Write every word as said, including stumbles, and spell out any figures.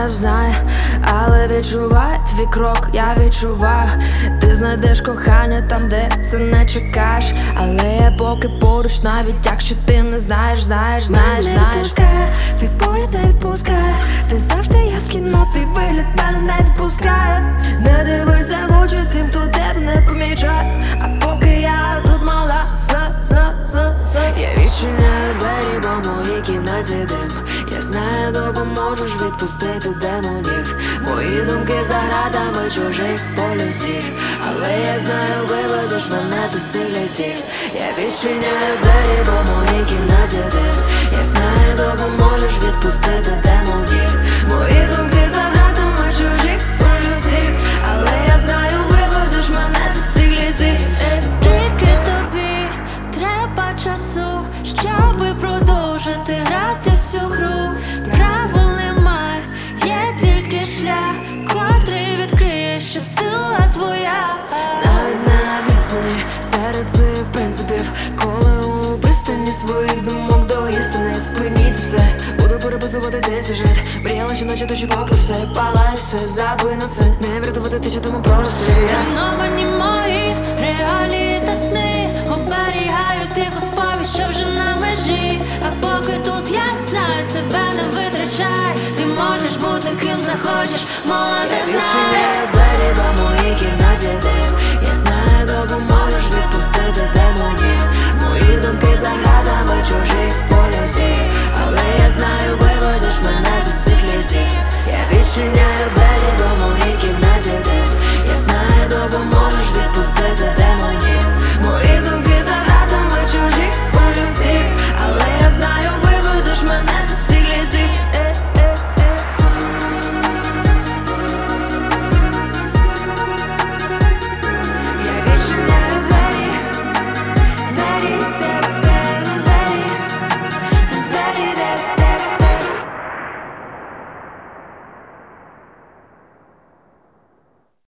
знаю, знаю, але відчуваю твій крок, я відчуваю. Ти знайдеш кохання там, де це не чекаєш. Але я поки поруч, навіть якщо ти не знаєш, знаєш, знаєш, Мене знаєш. не відпускає, твій погляд не відпускає. Ти завжди я в кіно, твій вигляд мене не відпускає. Не дивися в очі тим, хто тебе не помічає. А поки я тут мала, зна, зна, зна, зна. Я відчиняю двері, бо в моїй кімнаті дим. Я знаю, допоможеш відпустити демонів. Мої думки за гратами чужих полюсів. Але я знаю, виведеш мене ти з цих лісів. Я відчиняю двері, бо в моїй кімнаті дим. Я знаю, допоможеш відпустити демонів. Мої думки за гратами чужих полюсів. Але я знаю, виведеш мене ти з цих лісів. Скільки тобі треба часу, щоби продовжити грати в цю гру? Правил немає, є тільки шлях, котрий відкриє, що сила твоя. Навіть на відстані серед цих принципів, коли у пристані своїх думок до істини. Спиніть все, буду переписувати цей сюжет. Мріяла, що наче душі попри все. Палай все, забий на це, не врятувати те, що думав про розстріл. Зруйновані мої реалії та сни, оберігаю тиху сповідь, що вже на межі. А поки тут я знаю, себе не витрачай. Ти можеш бути ким захочеш, молодець.